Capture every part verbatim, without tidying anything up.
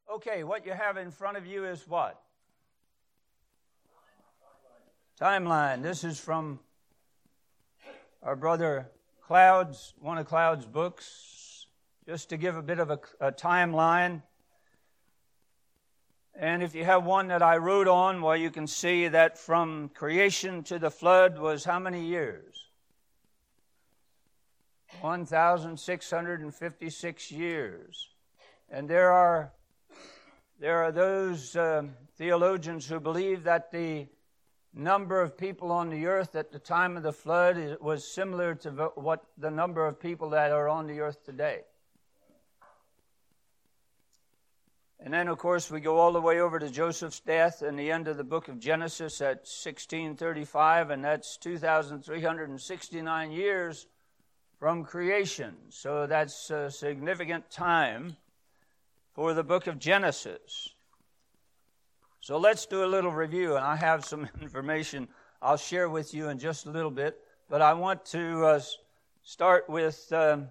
Okay, what you have in front of you is what? Timeline. This is from our brother Cloud's, one of Cloud's books, just to give a bit of a, a timeline. And if you have one that I wrote on, well, you can see that from creation to the flood was how many years? one thousand six hundred fifty-six years. And there are there are those uh, theologians who believe that the number of people on the earth at the time of the flood was similar to what the number of people that are on the earth today. And then, of course, we go all the way over to Joseph's death and the end of the book of Genesis at sixteen thirty-five, and that's two thousand three hundred sixty-nine years from creation. So that's a significant time for the book of Genesis. So let's do a little review, and I have some information I'll share with you in just a little bit, but I want to uh, start with... Um,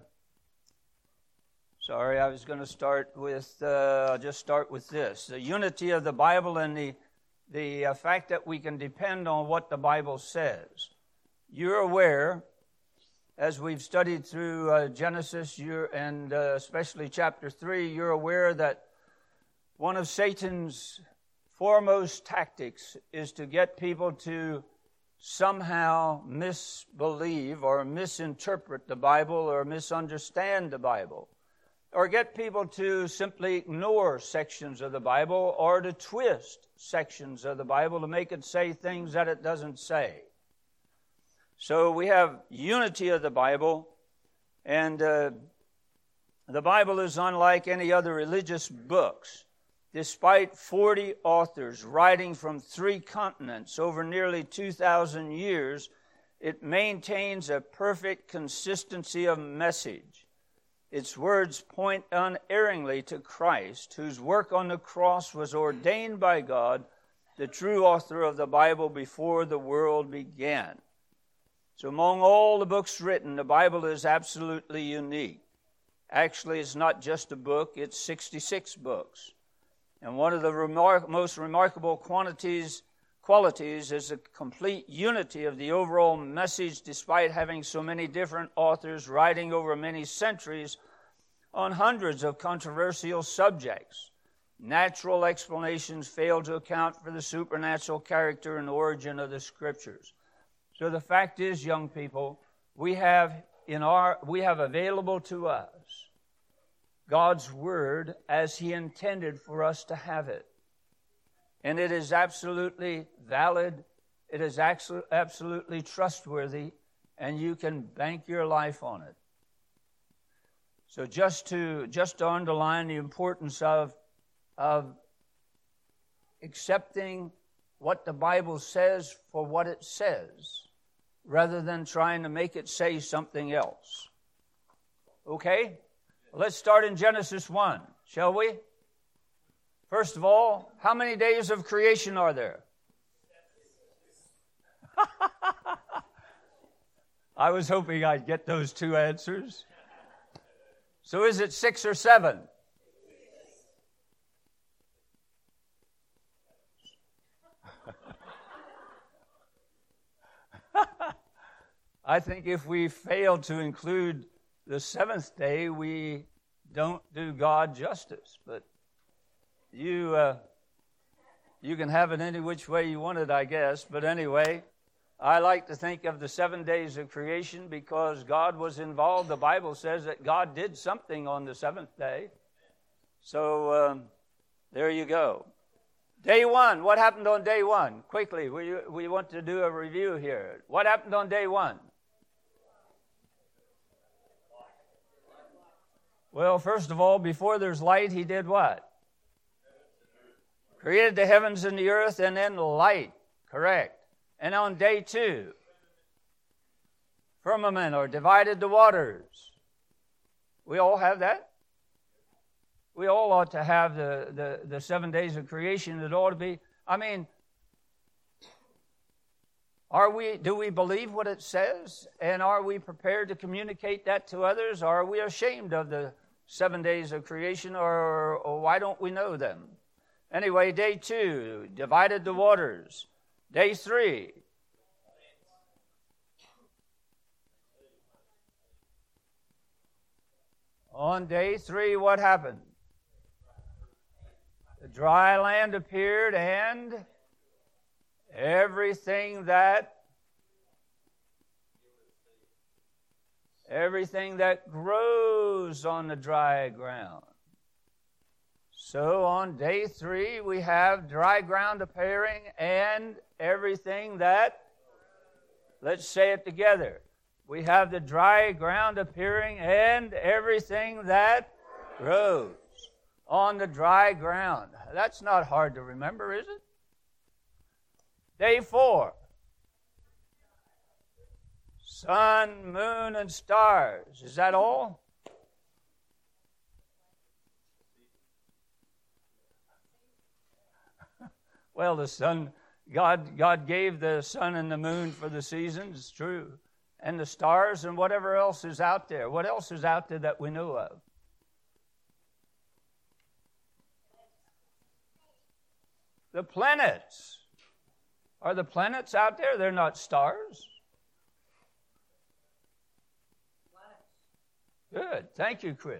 Sorry, I was going to start with, uh, I'll just start with this. The unity of the Bible and the, the uh, fact that we can depend on what the Bible says. You're aware, as we've studied through uh, Genesis you're, and uh, especially chapter three, you're aware that one of Satan's foremost tactics is to get people to somehow misbelieve or misinterpret the Bible or misunderstand the Bible, or get people to simply ignore sections of the Bible or to twist sections of the Bible to make it say things that it doesn't say. So we have unity of the Bible, and uh, the Bible is unlike any other religious books. Despite forty authors writing from three continents over nearly two thousand years, it maintains a perfect consistency of message. Its words point unerringly to Christ, whose work on the cross was ordained by God, the true author of the Bible, before the world began. So among all the books written, the Bible is absolutely unique. Actually, it's not just a book, it's sixty-six books. And one of the remar- most remarkable quantities, qualities is the complete unity of the overall message, despite having so many different authors writing over many centuries on hundreds of controversial subjects. Natural explanations fail to account for the supernatural character and origin of the Scriptures. So the fact is, young people, we have in our we have available to us God's Word as He intended for us to have it. And it is absolutely valid, it is absolutely trustworthy, and you can bank your life on it. So just to just to underline the importance of, of accepting what the Bible says for what it says, rather than trying to make it say something else. Okay? Let's start in Genesis one, shall we? First of all, how many days of creation are there? I was hoping I'd get those two answers. So is it six or seven? I think if we fail to include the seventh day, we don't do God justice. But you uh, you can have it any which way you want it, I guess. But anyway, I like to think of the seven days of creation because God was involved. The Bible says that God did something on the seventh day. So um, there you go. Day one, what happened on day one? Quickly, we, we want to do a review here. What happened on day one? Well, first of all, before there's light, He did what? Created the heavens and the earth, and then light. Correct. And on day two, firmament, or divided the waters. We all have that? We all ought to have the, the, the seven days of creation. It ought to be, I mean, are we, do we believe what it says? And are we prepared to communicate that to others? Or are we ashamed of the seven days of creation, or, or why don't we know them? Anyway, day two, divided the waters. Day three, on day three, what happened? The dry land appeared, and everything that everything that grows on the dry ground. So on day three, we have dry ground appearing and everything that, let's say it together. We have the dry ground appearing and everything that grows on the dry ground. That's not hard to remember, is it? Day four. Sun, moon, and stars. Is that all? Well, the sun, God, God gave the sun and the moon for the seasons, it's true. And the stars and whatever else is out there. What else is out there that we know of? The planets. Are the planets out there? They're not stars. Good. Thank you, Chris.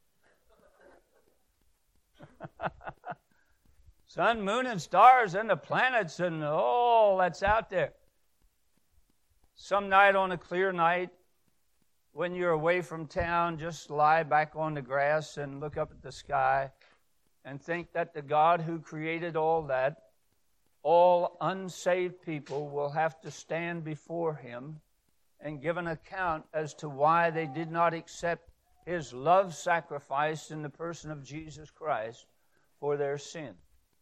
Sun, moon, and stars, and the planets, and all that's out there. Some night on a clear night, when you're away from town, just lie back on the grass and look up at the sky and think that the God who created all that, all unsaved people will have to stand before Him and give an account as to why they did not accept His love sacrifice in the person of Jesus Christ for their sin.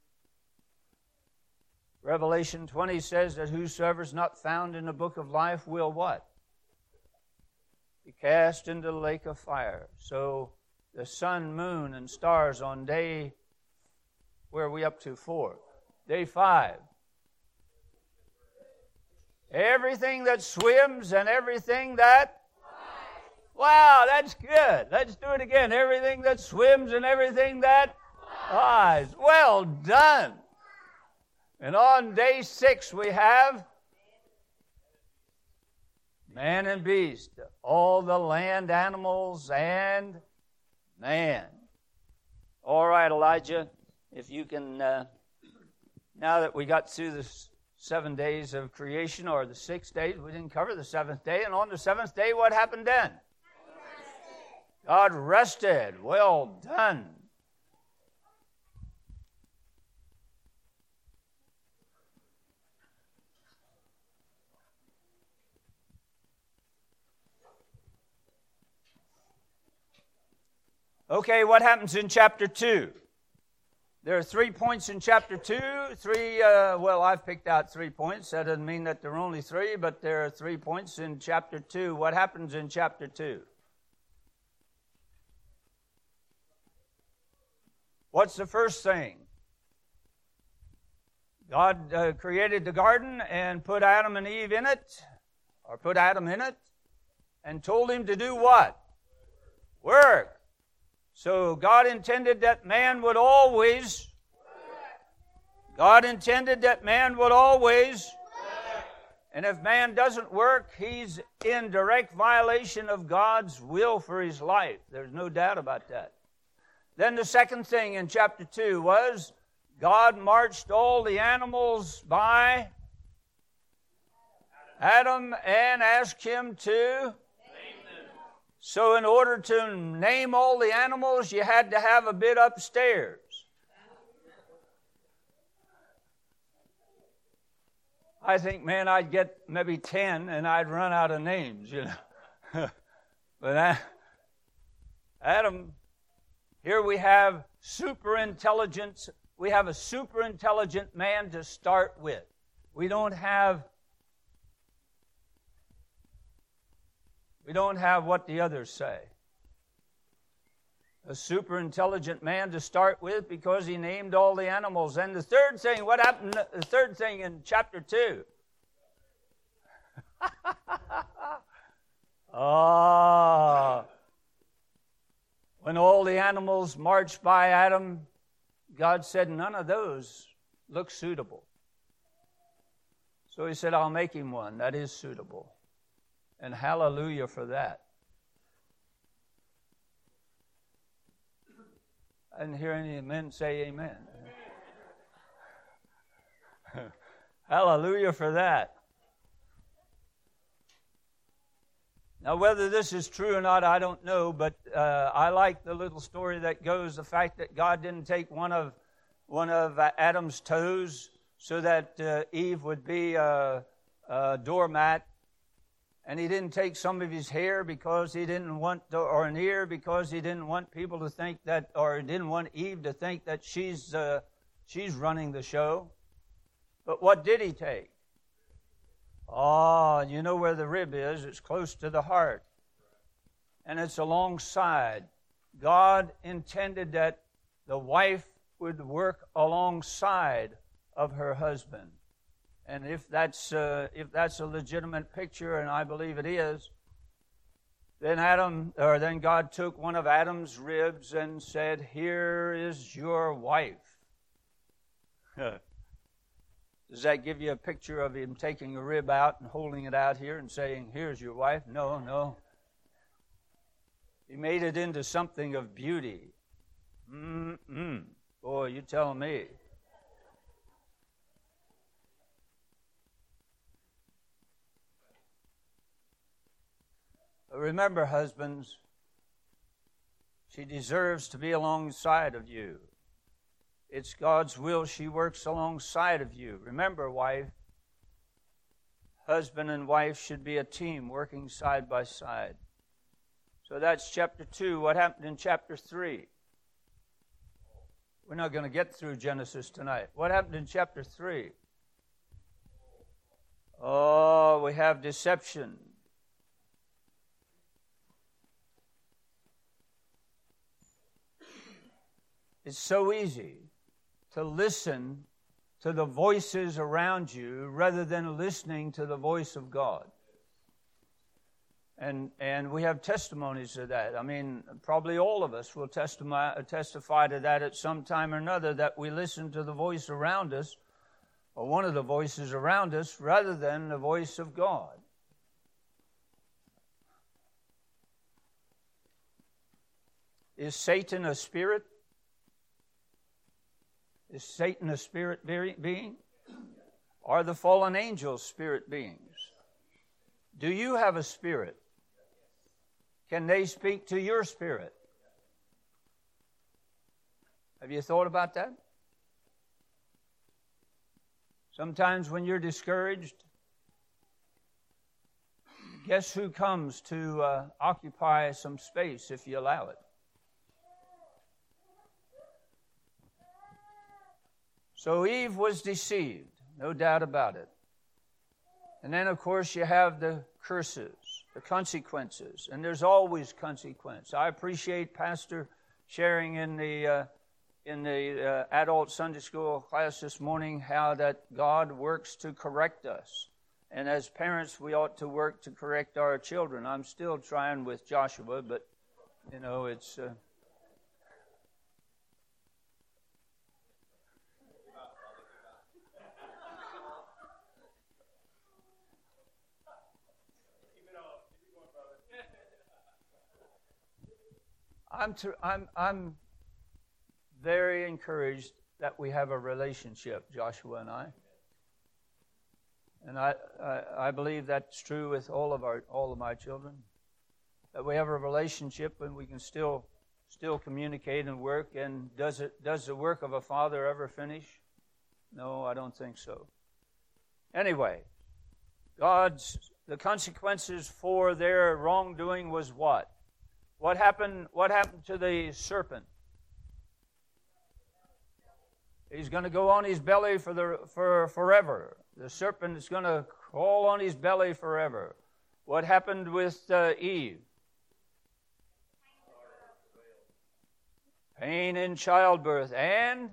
Revelation twenty says that whosoever is not found in the book of life will what? Be cast into the lake of fire. So the sun, moon, and stars on day, where are we up to? Four. Day five. Everything that swims and everything that flies. Wow, that's good. Let's do it again. Everything that swims and everything that flies. Well done. And on day six we have man and beast, all the land animals and man. All right, Elijah, if you can, uh, now that we got through this seven days of creation, or the six days, we didn't cover the seventh day. And on the seventh day, what happened then? God rested. Well done. Okay, what happens in chapter two? There are three points in chapter two. Three, uh, well, I've picked out three points. That doesn't mean that there are only three, but there are three points in chapter two. What happens in chapter two? What's the first thing? God uh, created the garden and put Adam and Eve in it, or put Adam in it, and told him to do what? Work. So God intended that man would always, God intended that man would always, and if man doesn't work, he's in direct violation of God's will for his life. There's no doubt about that. Then the second thing in chapter two was God marched all the animals by Adam and asked him to. So in order to name all the animals, you had to have a bit upstairs. I think, man, I'd get maybe ten and I'd run out of names, you know. But I, Adam, here we have super intelligence. We have a super intelligent man to start with. We don't have We don't have what the others say. A super intelligent man to start with because he named all the animals. And the third thing, what happened? The third thing in chapter two. Oh. When all the animals marched by Adam, God said, none of those look suitable. So he said, I'll make him one that is suitable. And hallelujah for that. I didn't hear any men say amen. Hallelujah for that. Now, whether this is true or not, I don't know, but uh, I like the little story that goes, the fact that God didn't take one of one of uh, Adam's toes so that uh, Eve would be a, a doormat, and he didn't take some of his hair because he didn't want, to, or an ear because he didn't want people to think that, or he didn't want Eve to think that she's uh, she's running the show. But what did he take? Oh, you know where the rib is. It's close to the heart. And it's alongside. God intended that the wife would work alongside of her husband. And if that's uh, if that's a legitimate picture, and I believe it is, then Adam, or then God took one of Adam's ribs and said, "Here is your wife." Does that give you a picture of him taking a rib out and holding it out here and saying, "Here's your wife"? No, no. He made it into something of beauty. Mm-mm. Boy, you tell me. But remember, husbands, she deserves to be alongside of you. It's God's will she works alongside of you. Remember, wife, husband and wife should be a team working side by side. So that's chapter two. What happened in chapter three? We're not going to get through Genesis tonight. What happened in chapter three? Oh, we have deception. It's so easy to listen to the voices around you rather than listening to the voice of God. And and we have testimonies of that. I mean, probably all of us will testify, testify to that at some time or another, that we listen to the voice around us, or one of the voices around us, rather than the voice of God. Is Satan a spirit? Is Satan a spirit being? Are the fallen angels spirit beings? Do you have a spirit? Can they speak to your spirit? Have you thought about that? Sometimes when you're discouraged, guess who comes to uh, occupy some space if you allow it? So Eve was deceived, no doubt about it. And then, of course, you have the curses, the consequences, and there's always consequence. I appreciate Pastor sharing in the uh, in the uh, adult Sunday school class this morning how that God works to correct us. And as parents, we ought to work to correct our children. I'm still trying with Joshua, but, you know, it's... Uh, I'm, tr- I'm, I'm very encouraged that we have a relationship, Joshua and I. And I, I, I believe that's true with all of our, all of my children. That we have a relationship and we can still, still communicate and work. And does it, does the work of a father ever finish? No, I don't think so. Anyway, God's, the consequences for their wrongdoing was what? What happened, what happened to the serpent? He's going to go on his belly for the for forever. The serpent is going to crawl on his belly forever. What happened with uh, Eve? Pain in childbirth and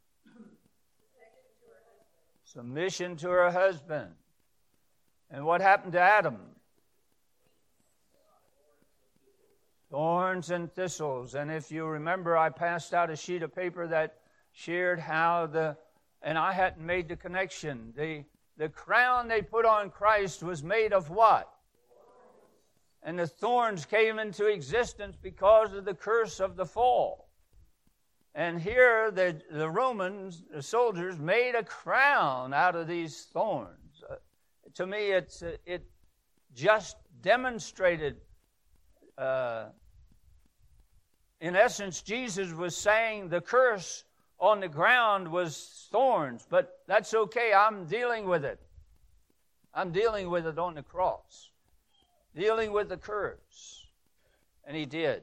submission to her husband. And what happened to Adam? Thorns and thistles. And if you remember, I passed out a sheet of paper that shared how the, and I hadn't made the connection. The, the crown they put on Christ was made of what? And the thorns came into existence because of the curse of the fall. And here the, the Romans, the soldiers, made a crown out of these thorns. Uh, to me, it's uh, it just demonstrated, uh, in essence, Jesus was saying the curse on the ground was thorns, but that's okay. I'm dealing with it. I'm dealing with it on the cross. Dealing with the curse. And he did.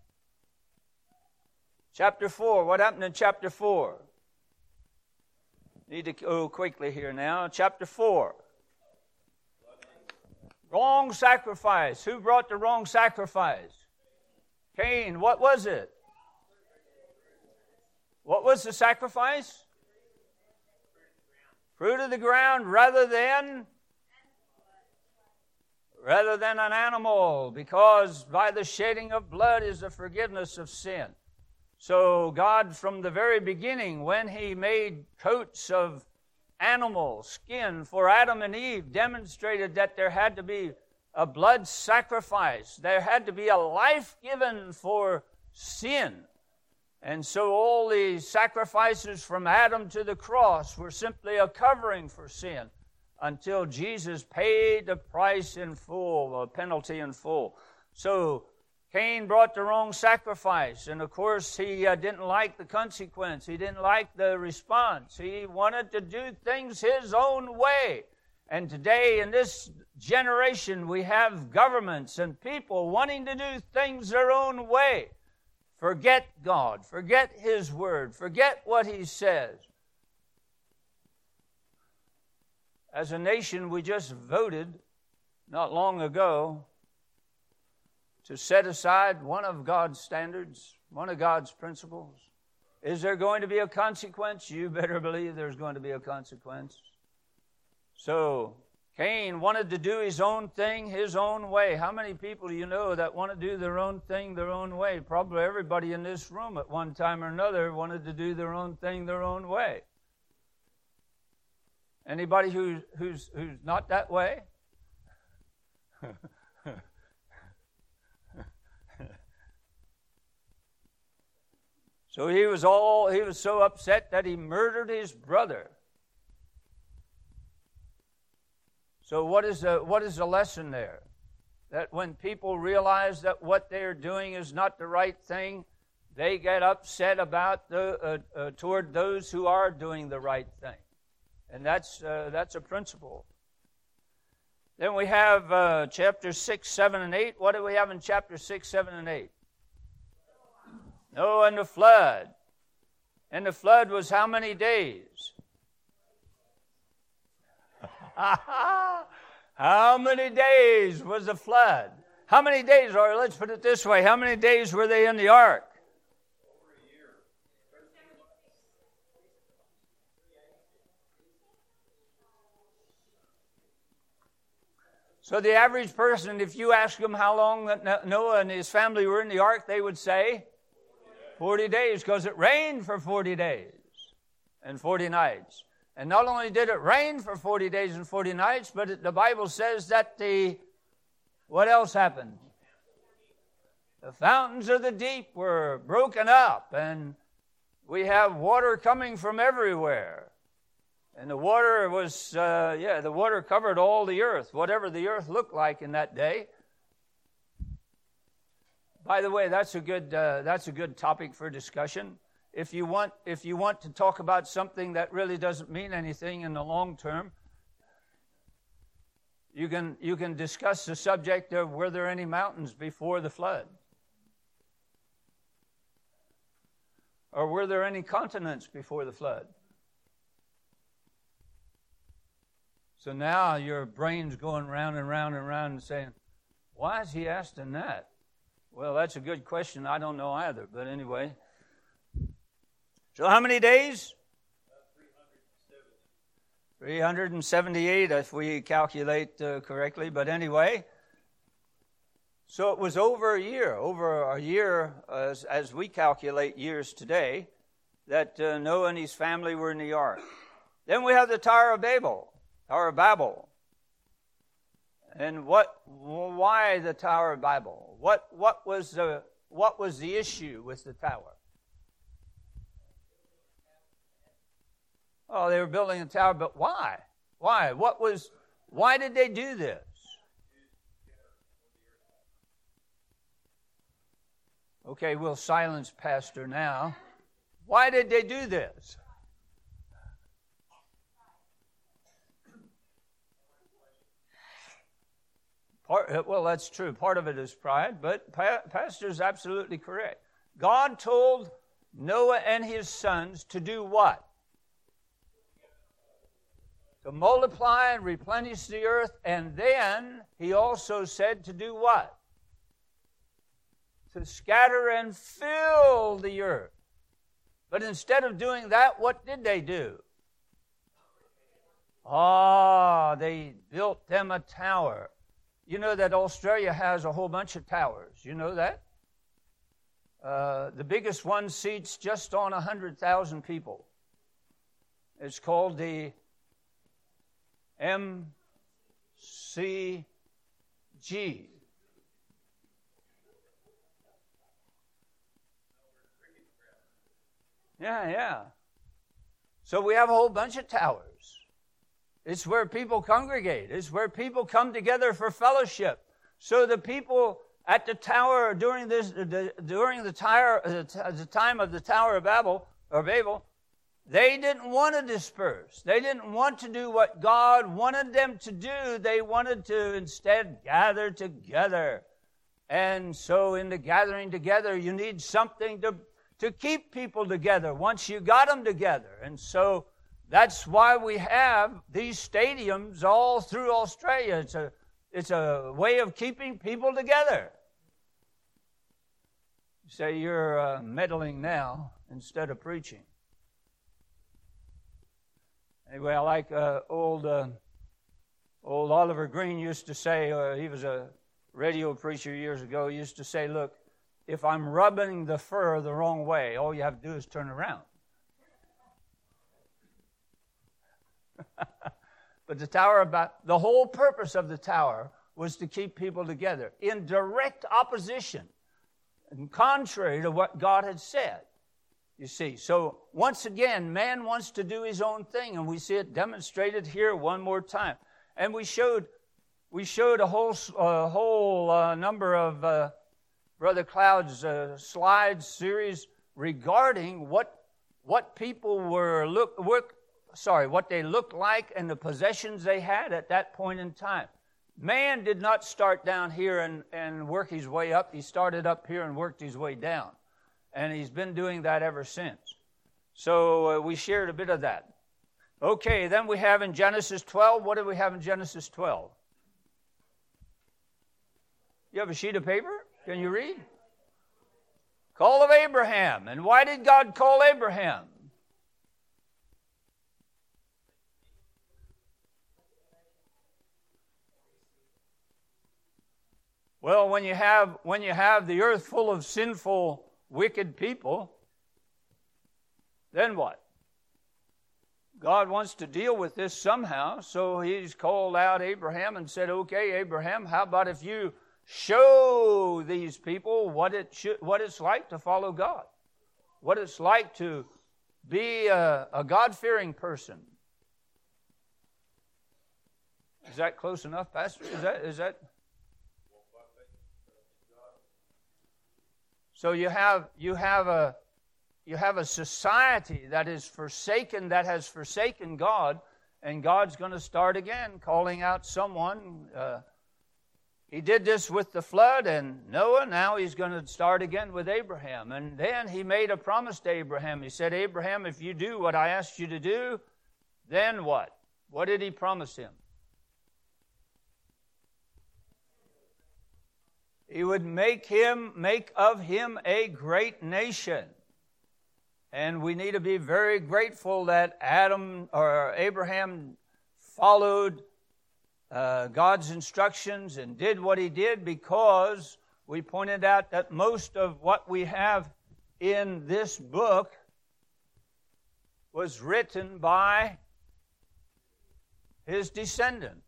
Chapter four. What happened in chapter four? Need to go quickly here now. Chapter four. Wrong sacrifice. Who brought the wrong sacrifice? Cain. What was it? What was the sacrifice? Fruit of the ground rather than... rather than an animal, because by the shedding of blood is the forgiveness of sin. So God, from the very beginning, when He made coats of animal skin for Adam and Eve, demonstrated that there had to be a blood sacrifice. There had to be a life given for sin. And so all the sacrifices from Adam to the cross were simply a covering for sin, until Jesus paid the price in full, a penalty in full. So Cain brought the wrong sacrifice, and of course he uh, didn't like the consequence. He didn't like the response. He wanted to do things his own way. And today in this generation we have governments and people wanting to do things their own way. Forget God, forget His Word, forget what He says. As a nation, we just voted not long ago to set aside one of God's standards, one of God's principles. Is there going to be a consequence? You better believe there's going to be a consequence. So, Cain wanted to do his own thing his own way. How many people do you know that want to do their own thing their own way? Probably everybody in this room at one time or another wanted to do their own thing their own way. Anybody who, who's who's not that way? So he was all he was so upset that he murdered his brother. So what is the what is the lesson there? That when people realize that what they are doing is not the right thing, they get upset about the uh, uh, toward those who are doing the right thing. And that's uh, that's a principle. Then we have uh, chapter six, seven, and eight. What do we have in chapter six, seven, and eight? Noah and the flood. And the flood was how many days? How many days was the flood? How many days, or let's put it this way, how many days were they in the ark? So the average person, if you ask them how long that Noah and his family were in the ark, they would say forty days, because it rained for forty days and forty nights. And not only did it rain for forty days and forty nights, but it, the Bible says that the, what else happened? The fountains of the deep were broken up, and we have water coming from everywhere. And the water was, uh, yeah, the water covered all the earth, whatever the earth looked like in that day. By the way, that's a good uh, that's a good topic for discussion. If you want, if you want to talk about something that really doesn't mean anything in the long term, you can you can discuss the subject of were there any mountains before the flood, or were there any continents before the flood? So now your brain's going round and round and round and saying, why is he asking that? Well, that's a good question. I don't know either, but anyway. So how many days? three hundred seventy-eight if we calculate uh, correctly, but anyway. So it was over a year, over a year as, as we calculate years today, that uh, Noah and his family were in the ark. Then we have the Tower of Babel, Tower of Babel. And what? Why the Tower of Babel? What? What was the? What was the issue with the tower? Oh, they were building a tower, but why? Why? What was? Why did they do this? Okay, we'll silence Pastor now. Why did they do this? Part, well, that's true. Part of it is pride, but pa- Pastor is absolutely correct. God told Noah and his sons to do what? To multiply and replenish the earth, and then he also said to do what? To scatter and fill the earth. But instead of doing that, what did they do? Ah, they built them a tower. You know that Australia has a whole bunch of towers. You know that? Uh, the biggest one seats just on one hundred thousand people. It's called the M C G. Yeah, yeah. So we have a whole bunch of towers. It's where people congregate. It's where people come together for fellowship. So the people at the tower during this, the, during the, tower, the time of the Tower of Babel or Babel, they didn't want to disperse. They didn't want to do what God wanted them to do. They wanted to instead gather together. And so in the gathering together, you need something to to keep people together once you got them together. And so that's why we have these stadiums all through Australia. It's a, it's a way of keeping people together. You say you're uh, meddling now instead of preaching. Anyway, I like uh, old, uh, old Oliver Green used to say, uh, he was a radio preacher years ago, he used to say, look, if I'm rubbing the fur the wrong way, all you have to do is turn around. But the tower, about the whole purpose of the tower was to keep people together in direct opposition and contrary to what God had said. You see, so once again, man wants to do his own thing, and we see it demonstrated here one more time. And we showed, we showed a whole, a whole uh, number of uh, Brother Cloud's uh, slides series regarding what what people were look work sorry what they looked like and the possessions they had at that point in time. Man did not start down here and, and work his way up. He started up here and worked his way down, and he's been doing that ever since. So uh, we shared a bit of that. Okay, then we have in Genesis twelve. What do we have in Genesis twelve? You have a sheet of paper? Can you read? Call of Abraham. And why did God call Abraham? Well, when you have when you have the earth full of sinful, wicked people, then what? God wants to deal with this somehow, so he's called out Abraham and said, okay, Abraham, how about if you show these people what it should, what it's like to follow God, what it's like to be a, a God-fearing person. Is that close enough, Pastor? Is that is that? So you have you have a you have a society that is forsaken, that has forsaken God, and God's going to start again, calling out someone. Uh, He did this with the flood and Noah. Now he's going to start again with Abraham. And then he made a promise to Abraham. He said, Abraham, if you do what I asked you to do, then what? What did he promise him? He would make him, make of him a great nation. And we need to be very grateful that Adam or Abraham followed Uh, God's instructions and did what he did, because we pointed out that most of what we have in this book was written by his descendants.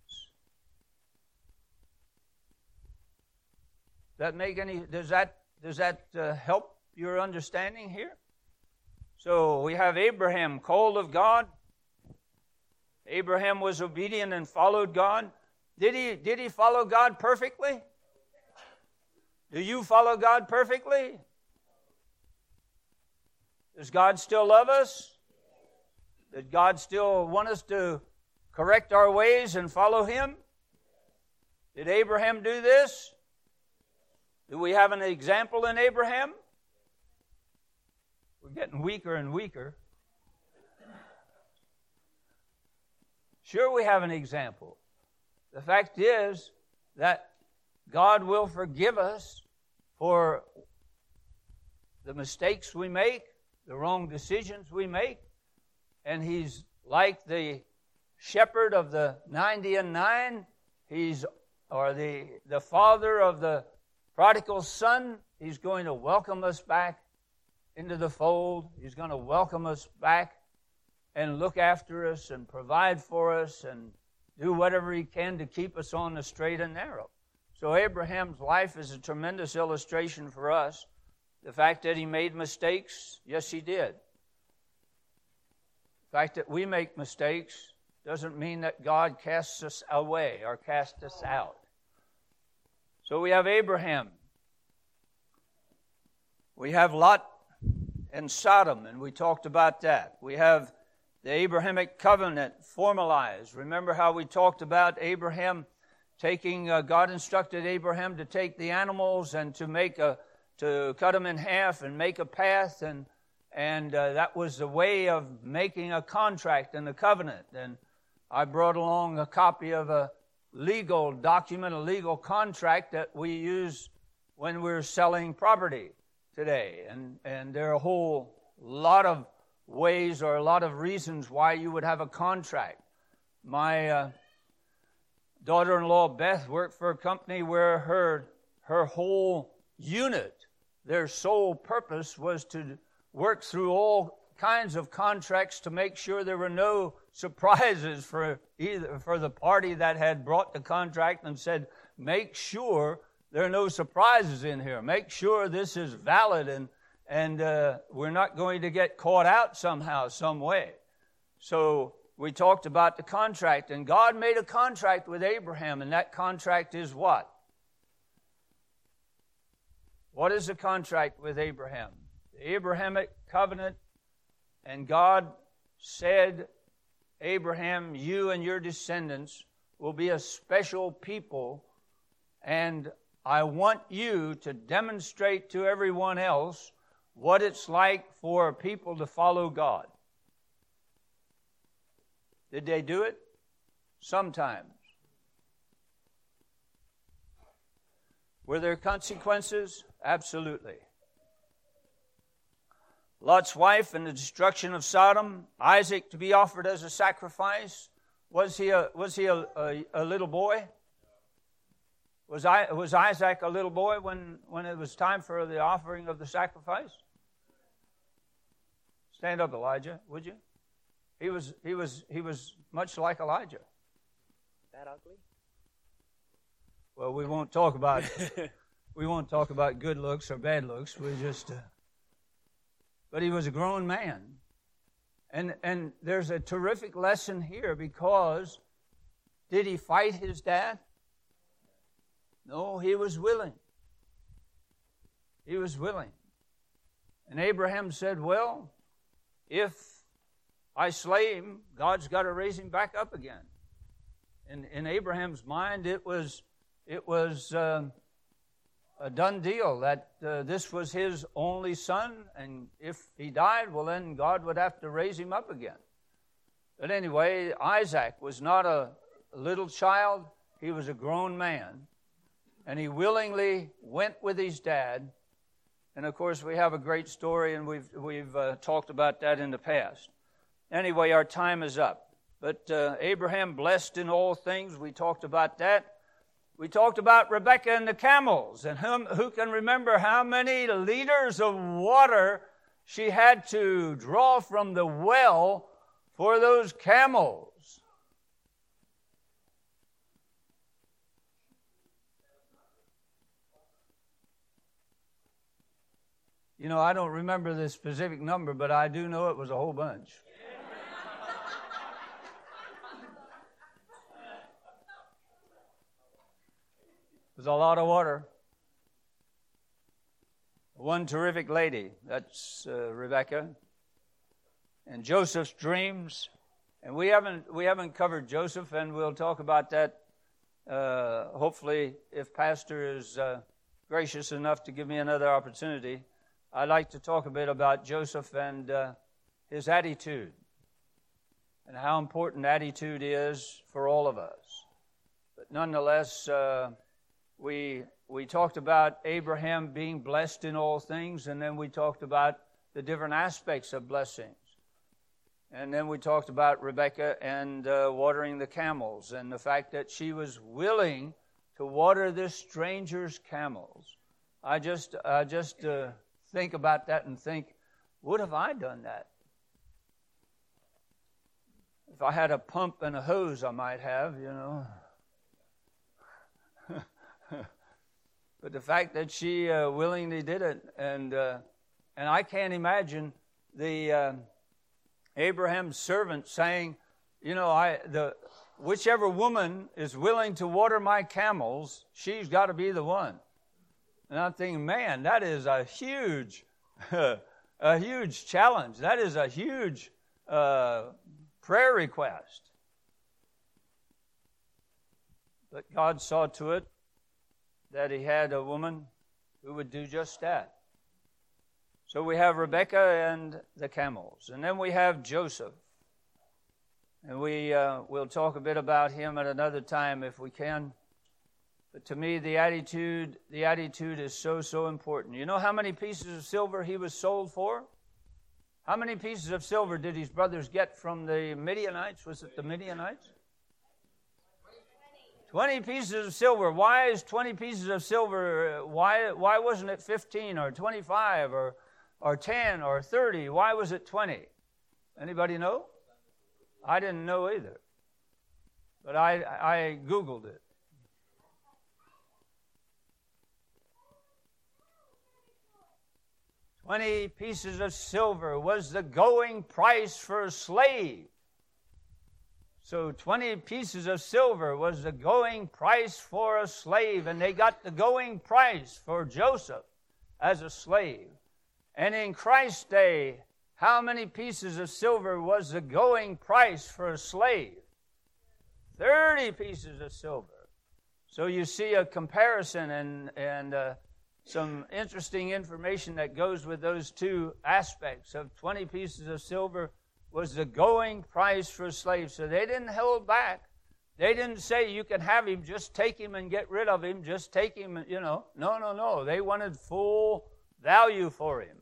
That make any? Does that does that uh, help your understanding here? So we have Abraham, called of God. Abraham was obedient and followed God. Did he? Did he follow God perfectly? Do you follow God perfectly? Does God still love us? Does God still want us to correct our ways and follow Him? Did Abraham do this? Do we have an example in Abraham? We're getting weaker and weaker. Sure, we have an example. The fact is that God will forgive us for the mistakes we make, the wrong decisions we make, and He's like the shepherd of the ninety and nine. He's or the the father of the prodigal son. He's going to welcome us back into the fold. He's going to welcome us back and look after us and provide for us and do whatever He can to keep us on the straight and narrow. So Abraham's life is a tremendous illustration for us. The fact that he made mistakes, yes, he did. The fact that we make mistakes doesn't mean that God casts us away or casts us out. So we have Abraham. We have Lot and Sodom, and we talked about that. We have the Abrahamic covenant formalized. Remember how we talked about Abraham taking, uh, God instructed Abraham to take the animals and to make a, to cut them in half and make a path, and and uh, that was the way of making a contract and a covenant. And I brought along a copy of a legal document, a legal contract that we use when we're selling property today. And, and there are a whole lot of ways or a lot of reasons why you would have a contract. My uh, daughter-in-law, Beth, worked for a company where her, her whole unit, their sole purpose was to work through all kinds of contracts to make sure there were no surprises for either for the party that had brought the contract, and said, make sure there are no surprises in here. Make sure this is valid, and and uh, we're not going to get caught out somehow, some way. So we talked about the contract, and God made a contract with Abraham, and that contract is what? What is the contract with Abraham? The Abrahamic covenant, and God said, Abraham, you and your descendants will be a special people, and I want you to demonstrate to everyone else what it's like for people to follow God. Did they do it? Sometimes. Were there consequences? Absolutely. Lot's wife and the destruction of Sodom, Isaac to be offered as a sacrifice. Was he a was he a, a, a little boy? Was I was Isaac a little boy when, when it was time for the offering of the sacrifice? Stand up, Elijah, would you? He was he was he was much like Elijah. That ugly? Well, we won't talk about we won't talk about good looks or bad looks. We just. Uh, But he was a grown man. And and there's a terrific lesson here, because did he fight his dad? No, he was willing. He was willing. And Abraham said, well, if I slay him, God's got to raise him back up again. In, in Abraham's mind, it was, it was uh, a done deal that uh, this was his only son, and if he died, well, then God would have to raise him up again. But anyway, Isaac was not a little child. He was a grown man, and he willingly went with his dad. And of course, we have a great story, and we've we've uh, talked about that in the past. Anyway, our time is up. But uh, Abraham blessed in all things. We talked about that. We talked about Rebekah and the camels, and whom, who can remember how many liters of water she had to draw from the well for those camels. You know, I don't remember the specific number, but I do know it was a whole bunch. It was a lot of water. One terrific lady, that's uh, Rebekah. And Joseph's dreams. And we haven't we haven't covered Joseph, and we'll talk about that uh, hopefully if Pastor is uh, gracious enough to give me another opportunity. I'd like to talk a bit about Joseph and uh, his attitude and how important attitude is for all of us. But nonetheless, uh, we we talked about Abraham being blessed in all things, and then we talked about the different aspects of blessings. And then we talked about Rebekah and uh, watering the camels and the fact that she was willing to water this stranger's camels. I just, I just uh, think about that and think, would have I done that? If I had a pump and a hose, I might have, you know. But the fact that she uh, willingly did it, and uh, and I can't imagine the uh, Abraham's servant saying, you know, I the whichever woman is willing to water my camels, she's got to be the one. And I'm thinking, man, that is a huge, a huge challenge. That is a huge uh, prayer request. But God saw to it that he had a woman who would do just that. So we have Rebekah and the camels. And then we have Joseph. And we, uh, we'll talk a bit about him at another time if we can. But to me, the attitude, the attitude is so, so important. You know how many pieces of silver he was sold for? How many pieces of silver did his brothers get from the Midianites? Was it the Midianites? twenty pieces of silver. Why is twenty pieces of silver, why why wasn't it fifteen or twenty-five or, or ten or thirty? Why was it twenty? Anybody know? I didn't know either. But I, I Googled it. twenty pieces of silver was the going price for a slave. So twenty pieces of silver was the going price for a slave, and they got the going price for Joseph as a slave. And in Christ's day, how many pieces of silver was the going price for a slave? thirty pieces of silver. So you see a comparison and, and uh, some interesting information that goes with those two aspects of twenty pieces of silver was the going price for a slave. So they didn't hold back. They didn't say, you can have him, just take him and get rid of him, just take him, you know. No, no, no. They wanted full value for him.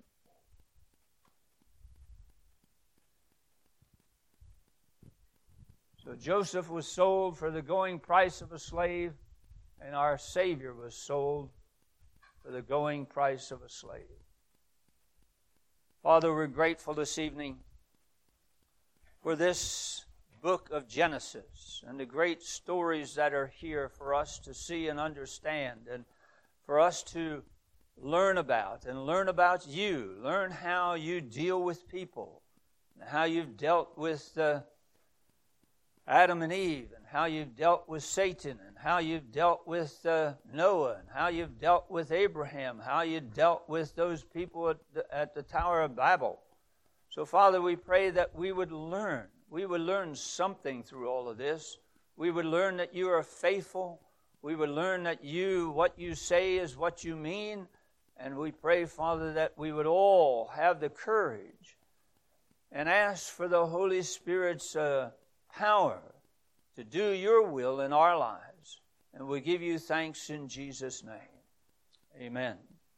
So Joseph was sold for the going price of a slave, and our Savior was sold for the going price of a slave. Father, we're grateful this evening for this book of Genesis and the great stories that are here for us to see and understand, and for us to learn about and learn about you, learn how you deal with people, and how you've dealt with uh, Adam and Eve, and how you've dealt with Satan, and how you've dealt with uh, Noah, and how you've dealt with Abraham, how you dealt with those people at the, at the Tower of Babel. So, Father, we pray that we would learn. We would learn something through all of this. We would learn that you are faithful. We would learn that you, what you say is what you mean. And we pray, Father, that we would all have the courage and ask for the Holy Spirit's uh, power to do your will in our lives. And we give you thanks in Jesus' name. Amen.